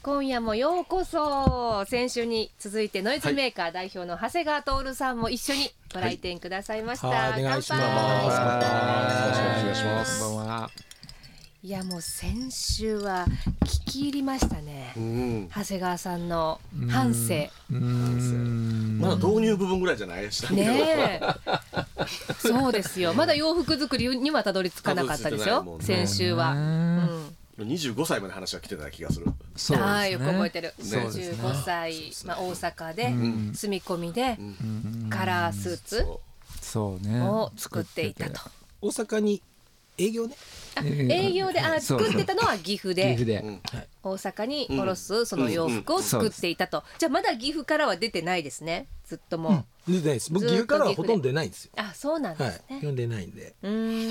今夜もようこそ。先週に続いてノイズメーカー代表の長谷川徹さんも一緒にご来店くださいました、 はい、お願いします。 乾杯。 よろしくお願いします。 こんばんは。 いやもう先週は聞き入りましたね、長谷川さんの半生。 まだ導入部分ぐらいじゃないでしたねえそうですよ。まだ洋服作りにはたどり着かなかったでしょ、先週は。 25歳まで話が来てた気がする。 そうですね。 よく覚えてる。 そうですね。 25歳、大阪で住み込みでカラースーツそうねを作っていたと。 大阪に営業ね。 営業で作ってたのは岐阜で大阪に卸すその洋服を作っていたと。じゃあまだ岐阜からは出てないですね。ずっともう出てないです。僕岐阜からはほとんど出ないんですよ。 あ、そうなんですね。 基本出ないんで。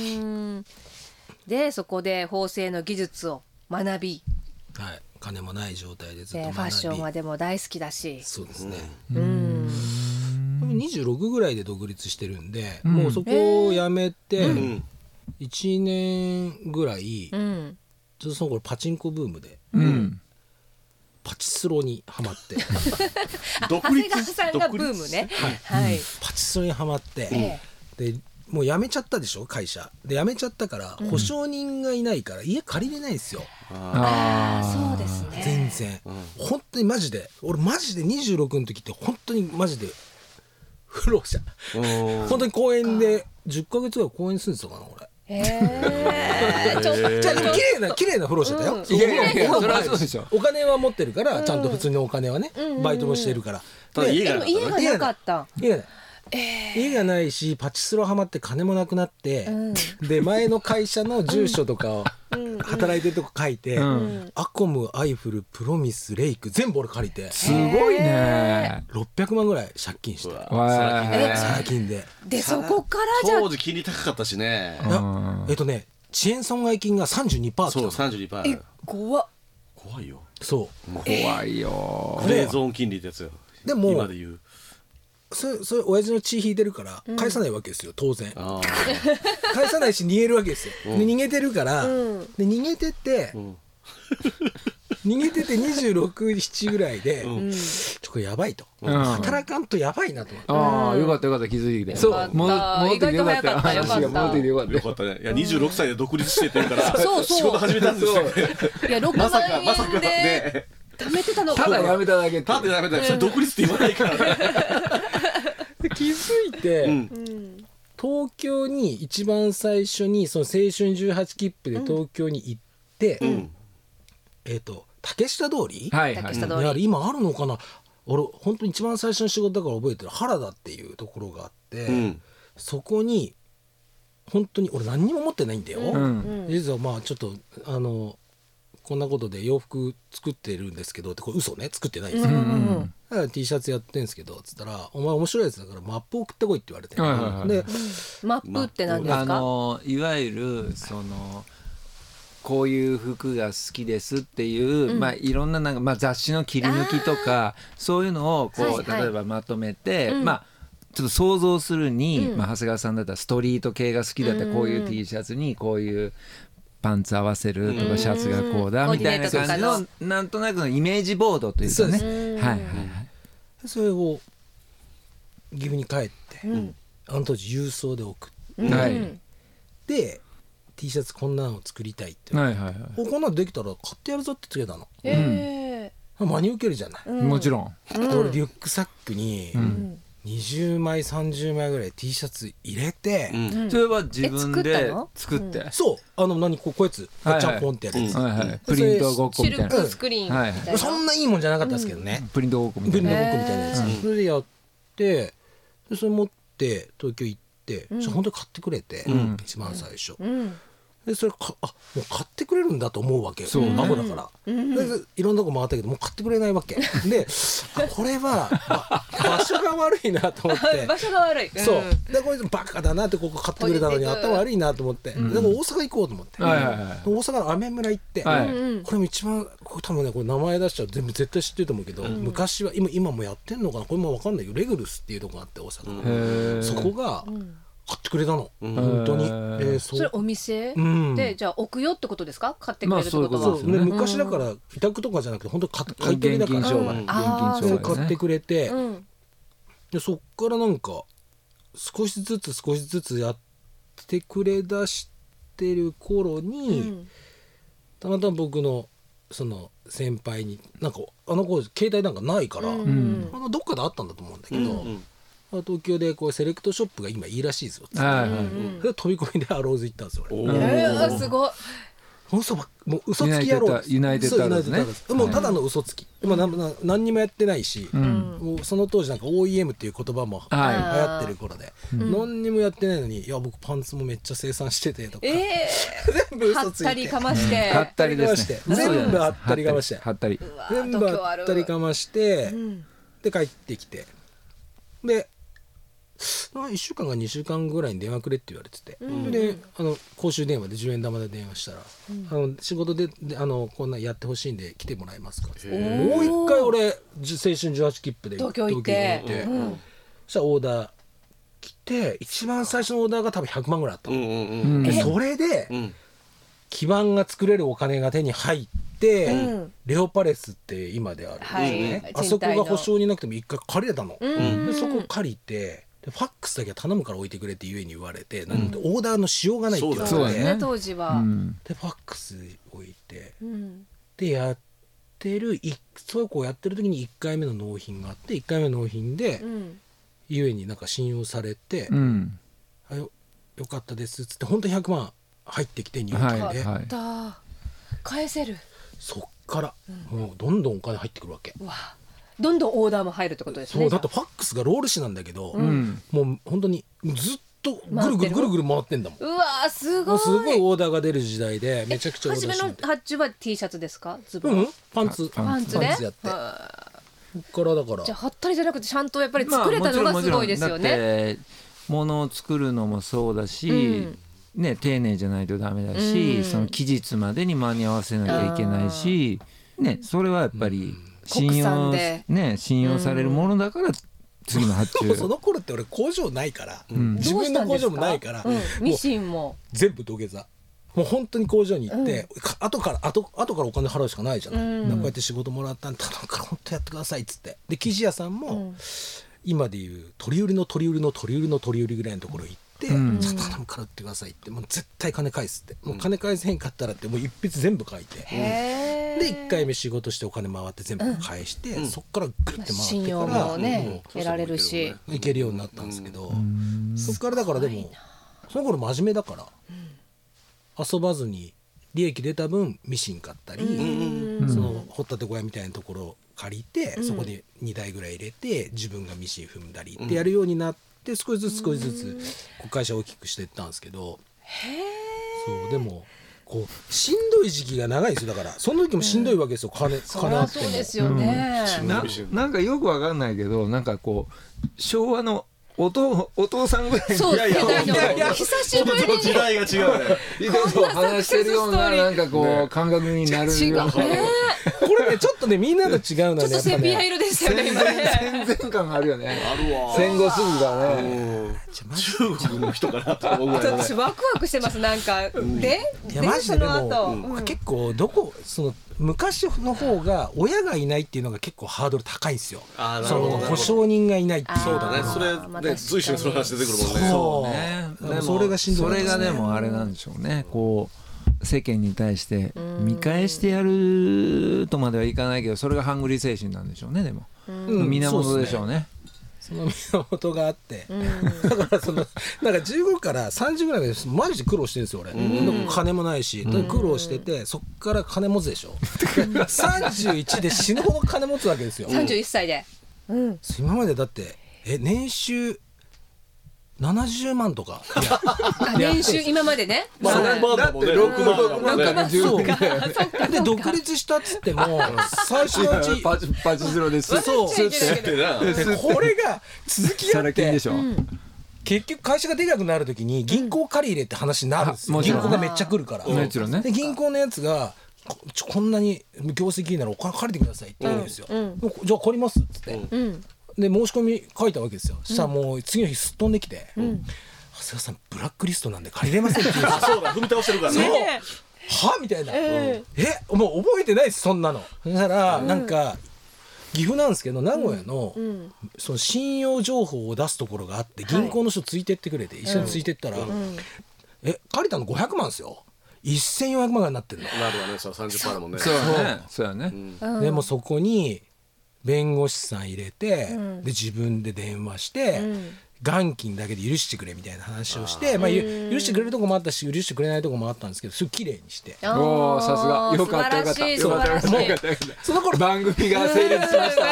でそこで縫製の技術を学び、 はい、金もない状態でずっと学び、 ファッションはでも大好きだし。 そうですね。26ぐらいで独立してるんで、もうそこを辞めて1年ぐらい、ちょっとその頃パチンコブームで、パチスロにハマって長谷川さんがブームね。はい、 パチスロにハマって、でもう辞めちゃったでしょ、会社で。辞めちゃったから保証人がいないから家借りれないんですよ。 そうですね。 全然、本当にマジで俺マジで26の時って本当にマジで不老者本当に公園で10ヶ月ぐらい公園住んでたかな俺。じゃあでも綺麗な不老者だよ。 いやそれはそうでしょ。 お金は持ってるからちゃんと普通にお金はね、バイトもしてるから。 家がなかった。 家がないしパチスロハマって金もなくなって、で前の会社の住所とかを働いてるとこ書いて、アコム、アイフル、プロミス、レイク全部俺借りて、 すごいね。 600万ぐらい借金して、サラ金で。 でそこからじゃ当時金利高かったしね。 遅延損害金が 32%。 そう 32%。 怖いよ。 そう怖いよ。 グレーゾーン金利ってやつよ。 でも今で言うそれ親父の血引いてるから返さないわけですよ、当然。返さないし逃げるわけですよ。で逃げてるから、で逃げてて26、7ぐらいで、これやばいと、働かんとやばいなと思って。 ああよかったよかった、気づいてきて。 そう戻ってきてよかった。 話が戻ってきてよかったよかったね。いや26歳で独立しててからそう仕事始めたんですよ。 いや6万円で貯めてたのか。 ただやめただけ。 ただやめた。それ独立って言わないからね。 で気づいて、東京に一番最初にその青春18切符で東京に行って、竹下通り、今あるのかな。俺本当に一番最初の仕事だから覚えてる、原田っていうところがあって、そこに本当に俺何にも持ってないんだよ、実はまあちょっとこんなことで洋服作ってるんですけどって、これ嘘ね、作ってないですよ、だから T シャツやってんですけどっつったら、お前面白いやつだからマップ送ってこいって言われて、でマップって何ですか。 いわゆるそのこういう服が好きですっていう、いろんな雑誌の切り抜きとかそういうのをこう、例えばまとめて、ちょっと想像するに、長谷川さんだったらストリート系が好きだったらこういう T シャツにこういうパンツ合わせるとか、シャツがこうだみたいな感じのなんとなくのイメージボードというかね、 それを岐阜に帰って、あの当時郵送で送って、で T シャツこんなの作りたいって言われて、こんなのできたら買ってやるぞってつけたの。真に受けるじゃない、 もちろん。 俺リュックサックに20枚30枚ぐらい T シャツ入れて、 それは自分で作って、 そうこうやつガチャンポンってやるやつ、 プリントごっこみたいな、 シルクスクリーンみたいな、 そんないいもんじゃなかったですけどね、 プリントごっこみたいなやつ、それでやって、それ持って東京行って、本当に買ってくれて、一番最初でそれもう買ってくれるんだと思うわけよ、アホだから、でいろんなとこ回ったけどもう買ってくれないわけで、これは場所が悪いなと思って場所が悪い、 そうでこいつバカだなって、ここ買ってくれたのに頭悪いなと思って、でも大阪行こうと思って、大阪のアメ村行って、これも一番多分ね、これ名前出しちゃう全部絶対知ってると思うけど、昔は今もやってんのかな、これも分かんないけどレグルスっていうとこがあって、大阪のそこが買っってくれたの、本当に。 それお店でじゃあ置くよってことですか、買ってくれるってことは。 そうね、昔だから委託とかじゃなくて本当買い取りだから現金買ってくれて、でそっからなんか少しずつやってくれだしてる頃に、たまたま僕のその先輩になんかあの子携帯なんかないから、どっかであったんだと思うんだけど、東京でこうセレクトショップが今いいらしいですよ。で飛び込みでアローズ行ったんですよ俺。 すごい。 もう嘘つき野郎。 ユナイテッドアローズね。 もうただの嘘つき。何にもやってないし、もうその当時なんか OEM っていう言葉も流行ってる頃で、何にもやってないのに、いや僕パンツもめっちゃ生産しててとか、全部嘘ついて。 はったりかまして。 はったりですね。 全部はったりかまして。全部はったりかまして、で帰ってきて、で。1週間か2週間ぐらいに電話くれって言われてて、で公衆電話で10円玉で電話したら、仕事でこんなやってほしいんで来てもらえますかって、もう一回俺青春18切符で東京行って、 そしたらオーダー来て、一番最初のオーダーが多分100万ぐらいあったの、でそれで基盤が作れるお金が手に入って、レオパレスって今であるんですよね、あそこが保証になくても一回借りれたの、でそこ借りて、でファックスだけは頼むから置いてくれってゆえに言われて、なんでオーダーのしようがないって言われて、 当時は、 でファックス置いて、でやってるそうこうやってる時に1回目の納品があって、1回目の納品で、ゆえになんか信用されて、よかったですっつって本当に100万入ってきて入金で、 返せる。 そっからもうどんどんお金入ってくるわけ。 どんどんオーダーも入るってことですね。 そうだってファックスがロール紙なんだけど、もう本当にずっとぐるぐる回ってんだもん。 うわすごい。 すごいオーダーが出る時代でめちゃくちゃオーダーして。 初めの発注は T シャツですか？ズボン？ パンツでやって。こっからだから。 じゃあはったりじゃなくてちゃんとやっぱり作れたのがすごいですよね。 だって物を作るのもそうだし、ね丁寧じゃないとダメだし、その期日までに間に合わせなきゃいけないし、ねそれはやっぱり。信用されるものだから次の発注。 その頃って俺工場ないから、自分の工場もないから、 ミシンも全部土下座。もう本当に工場に行って、後からお金払うしかないじゃない、こうやって仕事もらったんで頼むから本当やってくださいっつって、で生地屋さんも、今でいう取り売りの取り売りの取り売りの取り売りぐらいのところ行って、じゃあ頼むから売ってくださいって、もう絶対金返すって、もう金返せへんかったらってもう一筆全部書いて、で1回目仕事してお金回って全部返して、そっからグッて回ってから信用もね得られるしいけるようになったんですけど、そっからだからでもその頃真面目だから、遊ばずに利益出た分ミシン買ったり、その掘ったて小屋みたいなところを借りて、そこで2台ぐらい入れて自分がミシン踏んだりってやるようになって、少しずつ会社を大きくしていったんですけど、そうでもこうしんどい時期が長いんですよ。だからその時もしんどいわけですよ、金あっても。 そうですよね。 なんかよくわかんないけど、なんかこう昭和のお父さんぐらいそう、いや久しぶりに時代が違うね。 話してるようななんかこう感覚になるよ。 これねちょっとねみんなと違うのはね、 ちょっとセピア色でしたよね今ね。 戦前感あるよね。 あるわ。 戦後すぐがね。 中国の人かなと思うぐらい。 私ワクワクしてますなんかで。 いやマジででも結構その昔の方が親がいないっていうのが結構ハードル高いんですよ。その保証人がいないっていう。そうだね。それね随所にその話出てくるもんね。 そうね。それがしんどい。 それがでもあれなんでしょうね。こう世間に対して見返してやるとまではいかないけど、それがハングリー精神なんでしょうね。でも源でしょうね。 その源があって、だからなんか15から30ぐらいまでマジで苦労してるんですよ俺。金もないし苦労してて、そっから金持つでしょ。31で死ぬほど金持つわけですよ。 31歳で。 今までだって年収70万とか。 年収今までね。 だって6万なんかねで独立したっつっても最初のうちパチスロです。 そうこれが続きがあって、結局会社がでかくなるときに銀行借り入れって話になるんですよ。銀行がめっちゃ来るから。で銀行のやつがこんなに業績いいならお金借りてくださいって言うんですよ。じゃあ借りますっつって。で申し込み書いたわけですよ。そしたらもう次の日すっ飛んできて、 長谷川さんブラックリストなんで借りれませんって言うんですよそうだ踏み倒してるからね。 はみたいな、もう覚えてないですそんなの。そしたらなんか岐阜なんですけど名古屋のその信用情報を出すところがあって銀行の人ついてってくれて一緒についてったら借りたの500万ですよ。1400万ぐらいになってるの。 なるわね、そう 30% だもんね。 そうやね。 でもそこに弁護士さん入れて、で自分で電話して、元金だけで許してくれみたいな話をして、許してくれるとこもあったし許してくれないとこもあったんですけど、すごい綺麗にして。 おお、さすが。よかったよかった。 素晴らしい。 その頃番組が成立しました。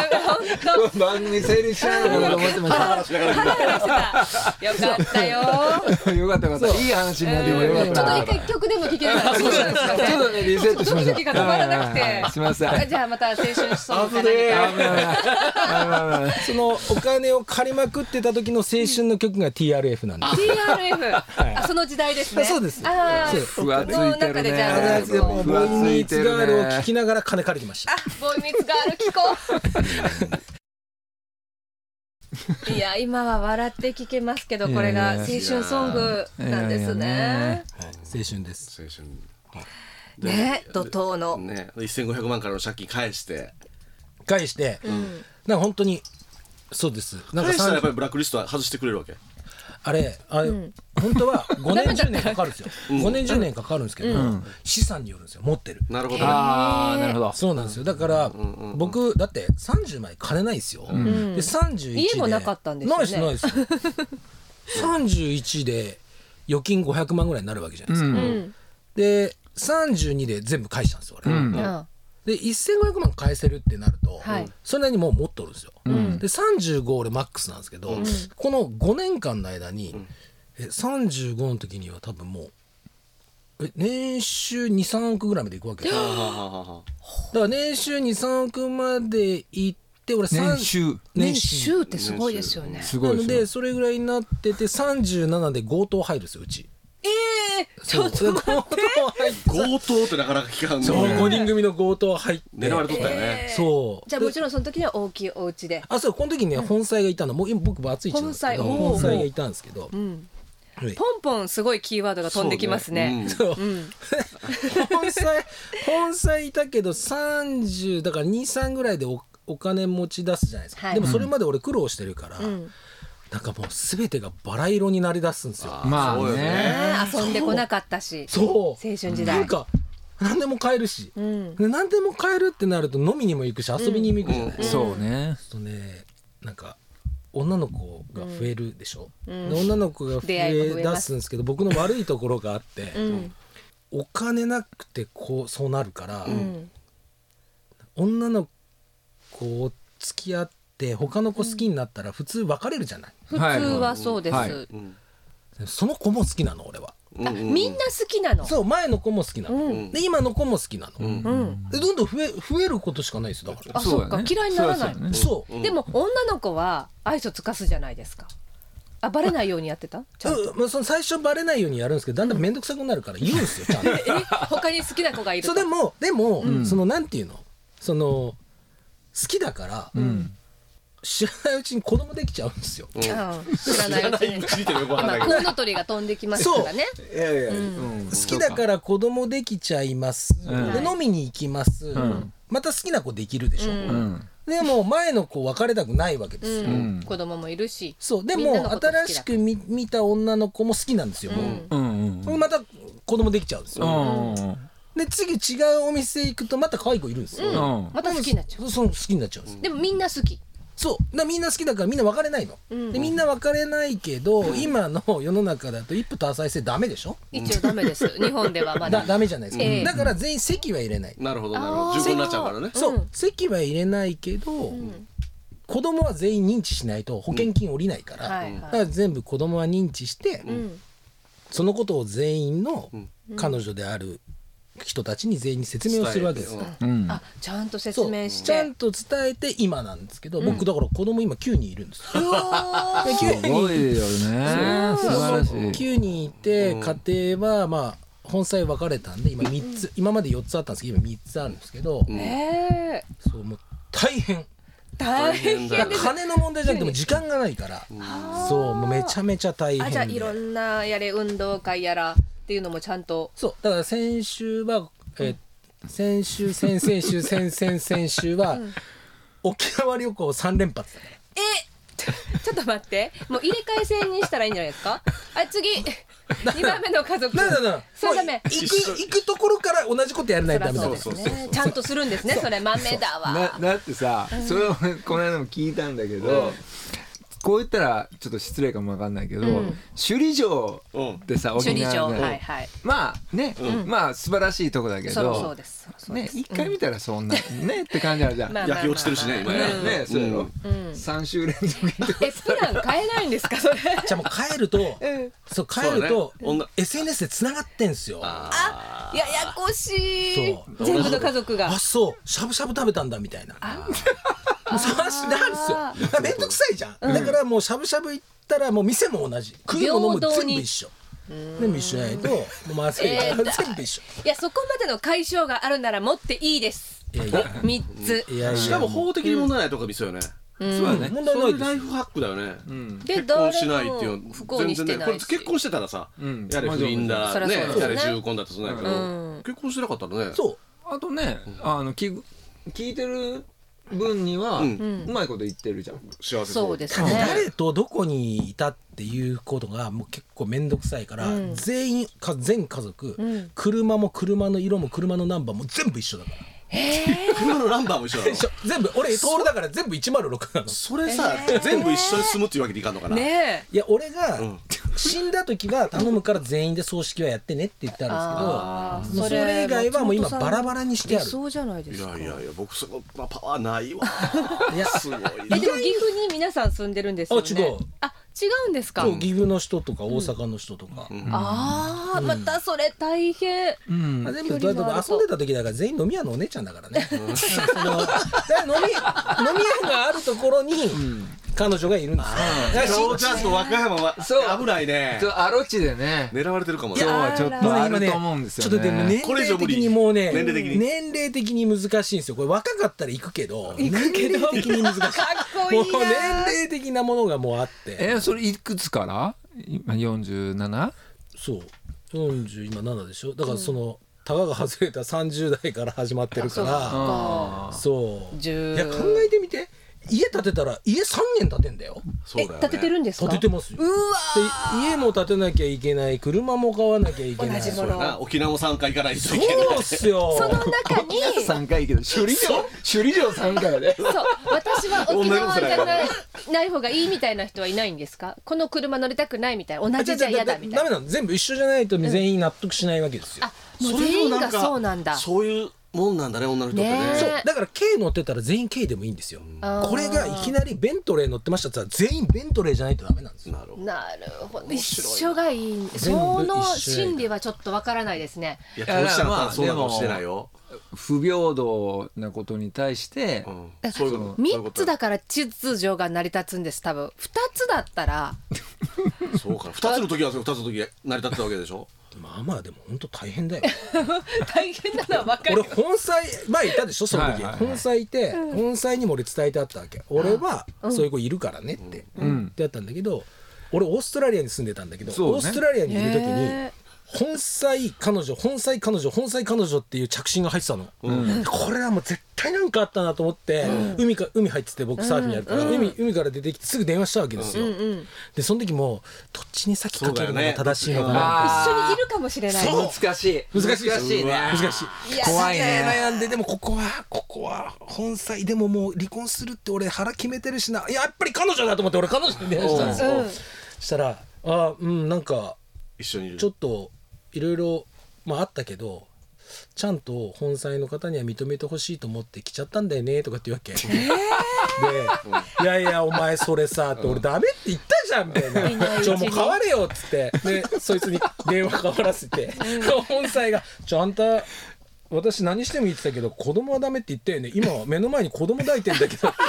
番組成立しないのかと思ってました。 よかったよ。 よかったよかった。いい話になってよかった。 ちょっと一回曲でも聴けなかった。 ちょっとねリセットしました。 時が止まらなくて。 すみません。 じゃあまた青春ソングか何か。 そのお金を借りまくってた時の青春の曲が TRF なんです。 TRF。その時代ですね。 そうです。 ふわついてるね。 ボーイミーツガールを聞きながら金借りてました。 ボーイミーツガール聞こう。いや今は笑って聞けますけど、これが青春ソングなんですね。 青春です。 青春ね、怒涛のね、1500万からの借金返して、 なんか本当にそうです。なんか返したらやっぱりブラックリストは外してくれるわけ。 あれ本当は5年10年かかるんですよ。5年10年かかるんですけど、資産によるんですよ、持ってる。 なるほどね。 なるほど。 そうなんですよ。だから僕だって30枚金ないですよ。で31で家もなかったんですよね。 ないです31で預金500万ぐらいになるわけじゃないですか。で32で全部返したんですよ俺。で1500万返せるってなると、それなりにもう持っとるんですよ。で35俺マックスなんですけど、この5年間の間に、35の時には多分もう年収 2,3 億ぐらいまでいくわけですよ。だから年収 2,3 億までいって俺年収ってすごいですよね。 すごいでそれぐらいになってて37で強盗入るんですようち。 ちょっと待って、 強盗ってなかなか聞かんの。 そう5人組の強盗入って狙われとったよね。 そうじゃあもちろんその時には大きいお家で、 そうこの時にね本妻がいたの。もう今僕バツイチなんですけど本妻がいたんですけど、ポンポンすごいキーワードが飛んできますね。 本妻いたけど30だから23ぐらいでお金持ち出すじゃないですか。でもそれまで俺苦労してるから、なんかもう全てがバラ色になりだすんですよ。 まあね、 遊んでこなかったし、青春時代なんか何でも買えるし、何でも買えるってなると飲みにも行くし遊びにも行くじゃないですか。 そうね。 なんか女の子が増えるでしょ。で女の子が増え出すんですけど、僕の悪いところがあって、お金なくてそうなるから、女の子を付き合って他の子好きになったら普通別れるじゃない。 普通はそうです。 その子も好きなの俺は。 みんな好きなの。 そう前の子も好きなの。で今の子も好きなの。でどんどん増えることしかないですだから。 そっか、嫌いにならない。 そうでも女の子は愛想つかすじゃないですか。バレないようにやってた？ちゃんと。 その最初バレないようにやるんですけど、だんだん面倒くさくなるから言うんですよちゃんと。 他に好きな子がいると。 でもそのなんていうの、その好きだから知らないうちに子供できちゃうんですよ。 知らないうちに。コウノトリが飛んできますからね。 好きだから子供できちゃいます。で飲みに行きます。また好きな子できるでしょ。でも前の子別れたくないわけですよ。 子供もいるし。 そうでも新しく見た女の子も好きなんですよ。また子供できちゃうんですよ。で次違うお店行くとまた可愛い子いるんですよ。 また好きになっちゃう。 そう好きになっちゃうんです。 でもみんな好き。 そうみんな好きだからみんな別れないの。でみんな別れないけど今の世の中だと一夫多妻制ダメでしょ。 一応ダメです。日本ではまだダメじゃないですか。だから全員籍は入れない。 なるほどなるほど。重厚になっちゃうからね。 そう籍は入れないけど子供は全員認知しないと保険金下りないから、だから全部子供は認知して、そのことを全員の彼女である人たちに全員に説明をするわけですよ。 ちゃんと説明してちゃんと伝えて今なんですけど、僕だから子供今9人いるんですよ。 すごいよね。素晴らしい。 9人いて家庭はまあ本妻別れたんで今3つ、今まで4つあったんですけど今3つあるんですけど、そうもう大変。 大変です。 金の問題じゃなくても時間がないから、そうもうめちゃめちゃ大変で。 じゃあいろんなやれ運動会やらっていうのもちゃんと。 そうだから先週は、先週先々週先々先週は、沖縄旅行3連発だから。 ちょっと待って、もう入れ替え戦にしたらいいんじゃないですか。次2番目の家族。そうダメ。 行くところから同じことやらないとダメだね。 ちゃんとするんですね。それ豆だわ。 だってさ、それをこの間も聞いたんだけど、こう言ったらちょっと失礼かもわかんないけど、首里城ってさ、沖縄のまあね、まあ素晴らしいとこだけどね、一回見たらそんなねって感じあるじゃん。 焼き落ちてるしね今ね。 そうやろ。3週連続プラン変えないんですかそれ。 じゃあもう帰ると SNS でつながってんすよ。 ややこしい。全部の家族がそうしゃぶしゃぶ食べたんだみたいな。探しなんですよ。めんどくさいじゃん。だからもうしゃぶしゃぶ行ったらもう店も同じ、食うものも全部一緒。全部一緒じゃないともうまずいから全部一緒。 いやそこまでの解消があるなら持っていいです。3つ。 しかも法的に問題ないとこが店よね。 そうだね。 問題ない。ライフハックだよね。結婚しないっていう全然ね。これ結婚してたらさ、やれ不倫だね、やれ重婚だってそんなやけど、結婚してなかったらね。 そう。 あとね、聞いてる分にはうまいこと言ってるじゃん。 幸せそうですね。 誰とどこにいたっていうことがもう結構面倒くさいから、全家族、車も車の色も車のナンバーも全部一緒だから。 車のナンバーも一緒なの。 全部俺トールだから全部106なの。 それさ全部一緒に住むっていうわけでいかんのかな。 いや俺が死んだ時は頼むから全員で葬式はやってねって言ってあるんですけど、それ以外はもう今バラバラにしてある。 そうじゃないですか。 いや僕そのパワーないわ。いやすごい。 でも岐阜に皆さん住んでるんですよね。違うんですか。 岐阜の人とか大阪の人とか。 またそれ大変。 全部遊んでた時だから全員飲み屋のお姉ちゃんだからね。飲み屋があるところに彼女がいるんですよ。 ちゃんと和歌山は危ないね。 アロチでね狙われてるかも。 今日はちょっとあると思うんですよね。 ちょっとでも年齢的にもうね年齢的に難しいんですよ。これ若かったら行くけど年齢的に難しい。もう年齢的なものがもうあって。 それいくつから今 47？ そう40今7でしょ。だからそのタガが外れた30代から始まってるから、そういや考えてみて、家建てたら家3軒建てんだよ。 そうだよね。 建ててるんですか。 建ててますよ。家も建てなきゃいけない、車も買わなきゃいけない。 同じもの。 沖縄も3回行かないといけない。 そうっすよ。 その中に 3回行けど首里城3回で。 そう私は沖縄じゃない方がいいみたいな人はいないんですか。この車乗りたくないみたいな、同じじゃ嫌だみたいな。 ダメなの。全部一緒じゃないと全員納得しないわけですよ。 もう全員がそうなんだ。 そういうもんなんだね、女の人ってね。 そうだから K 乗ってたら全員 K でもいいんですよ。これがいきなりベントレー乗ってましたって言ったら全員ベントレーじゃないとダメなんですよ。 なるほど。一緒がいい。その心理はちょっとわからないですね。 いや当事者だったらそうなのかもしれないよ。 不平等なことに対して 3つだから秩序が成り立つんです。多分2つだったらそうか、2つの時は2つの時成り立ったわけでしょ。 まあでも本当大変だよ。 大変なのは分かる。 俺本妻前いたでしょその時。本妻いて本妻にも俺伝えてあったわけ。俺はそういう子いるからねってやったんだけど、俺オーストラリアに住んでたんだけど、オーストラリアにいる時に本妻彼女本妻彼女本妻彼女っていう着信が入ってたの。これはもう絶対なんかあったなと思って、海入ってて僕サーフィンやるから海から出てきてすぐ電話したわけですよ。でその時もどっちに先かけるのが正しいのかな。 一緒にいるかもしれない。 難しいね。 難しい。 怖いね。 悩んででもここは本妻でももう離婚するって俺腹決めてるしな。やっぱり彼女だと思って俺彼女に電話したんですよ。したらなんか一緒にいる。 ちょっといろいろあったけどちゃんと本妻の方には認めてほしいと思って来ちゃったんだよねとかって言うわけ。でいやお前それさって俺ダメって言ったじゃんみたいな。もう変われよっつってでそいつに電話変わらせて本妻があんた私何しても言ってたけど子供はダメって言ったよね。今目の前に子供抱いてんだけど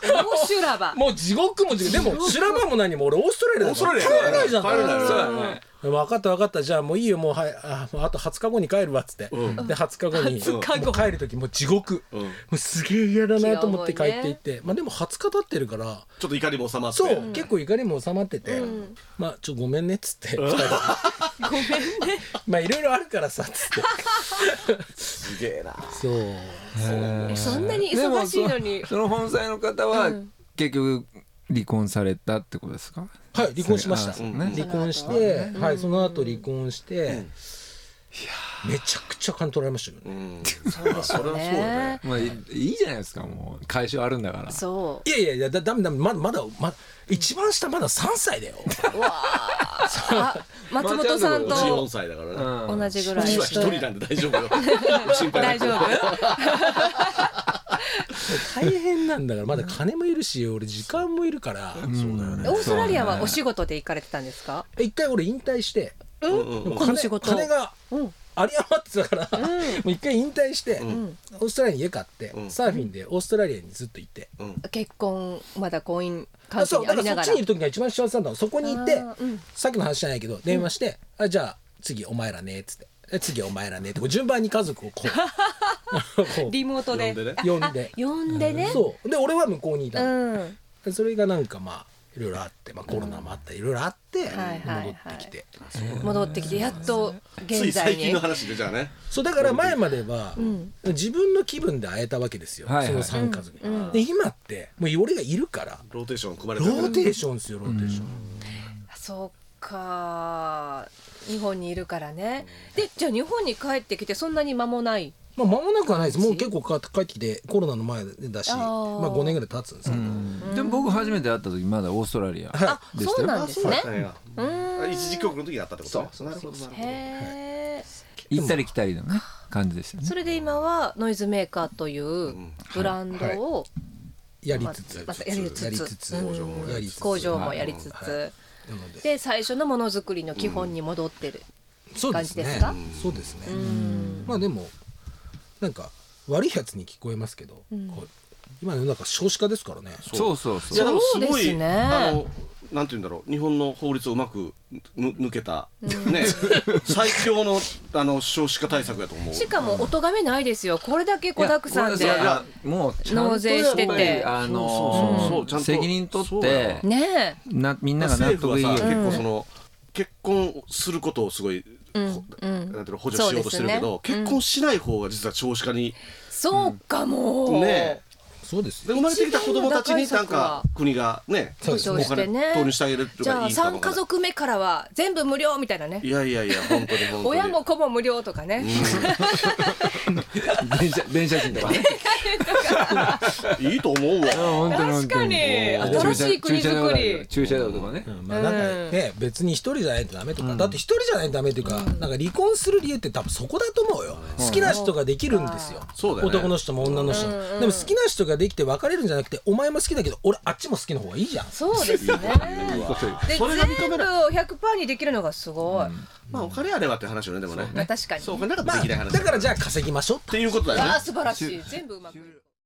もう地獄もでも修羅場も何も俺オーストラリアだから帰れないじゃん。 分かった分かった、じゃあもういいよ、もうはい、あと20日後に帰るわっつって、で20日後にもう帰る時もう地獄、もうすげえ嫌だなと思って帰っていって、まあでも20日経ってるからちょっと怒りも収まって、 そう、結構怒りも収まってて、まあごめんねっつって2人でごめんねまあいろいろあるからさっつってすげえな。 そうそんなに忙しいのに。 その本妻の方は結局離婚されたってことですか？ はい、離婚しました。離婚して、はい、その後離婚して、めちゃくちゃ金取られましたよね。 そうでしょうね。 まあいいじゃないですか、もう解消あるんだから。 そう。 いやダメまだ一番下まだ3歳だよ。 松本さんと 14歳だからね。同じぐらい。 一人なんで大丈夫よ。心配大丈夫。 大変なんだから、まだ金もいるし、俺時間もいるから。そうだよね。 オーストラリアはお仕事で行かれてたんですか？ 一回俺引退して、 この仕事金が有り余ってたから、もう一回引退して、オーストラリアに家買って、サーフィンでオーストラリアにずっと行って、 結婚まだ婚姻関係にありながら、 そっちにいる時が一番幸せなんだ。そこに行って、さっきの話じゃないけど電話して、じゃあ次お前らねっつって、次お前らねって順番に家族をこうリモートで呼んでね。 そうで俺は向こうにいたの。それがなんかまあいろいろあって、まあコロナもあったりいろいろあって戻ってきてやっと現在に。 最近の話でじゃあね。 そうだから前までは自分の気分で会えたわけですよ、その3家族に。で今ってもう俺がいるからローテーション組まれてる。ローテーションですよ、ローテーション。 そうか、日本にいるからね。でじゃあ日本に帰ってきてそんなに間もない？ まあ間もなくはないです。もう結構帰ってきてコロナの前だし、まあ5年ぐらい経つんですけど。 でも僕初めて会った時まだオーストラリアでしたよ。 そうなんですね。 一時帰国の時にあったってことね。なるほど。 行ったり来たりのね感じでしたね。 それで今はノイズメーカーというブランドをやりつつ工場もやりつつで最初のものづくりの基本に戻ってる感じですか？ そうですね。まあでもなんか悪いやつに聞こえますけど、今の世の中少子化ですからね。 そういやでもすごいなんていうんだろう、日本の法律をうまく抜けたね最強の少子化対策やと思う。 しかもお咎めないですよ。これだけ子だくさんでもう納税してて責任取ってね、 みんなが納得いい。 結構その結婚することをすごいなんていうの補助しようとしてるけど、結婚しない方が実は少子化に。 そうかもね。 そうです。 生まれてきた子供たちになんか国がね保証してね投入してあげるとかいいかも。 じゃあ3家族目からは全部無料みたいなね。 いや本当に親も子も無料とかね。 電車賃とかね。 いいと思うわ。 確かに新しい国づくり。 駐車場とかね。 まあなんかね別に一人じゃないとダメとか、だって一人じゃないとダメというか、なんか離婚する理由って多分そこだと思うよ。好きな人ができるんですよ。男の人も女の人も。でも好きな人ができて別れるんじゃなくて、お前も好きだけど俺あっちも好きな方がいいじゃん。 そうですね。で全部を 100% にできるのがすごい。 まあお金あればって話よね。でもね。 確かに。 そうお金なかったらできない話。 だからじゃあ稼ぎましょうっていうことだよね。 素晴らしい。全部うまく。